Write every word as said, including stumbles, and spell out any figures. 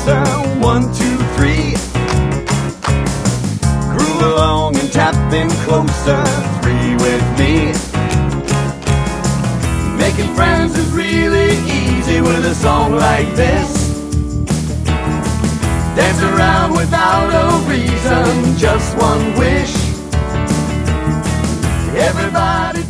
closer. One, two, three. Groove along and tap them closer. Three with me. Making friends is really easy with a song like this. Dance around without a reason, just one wish. Everybody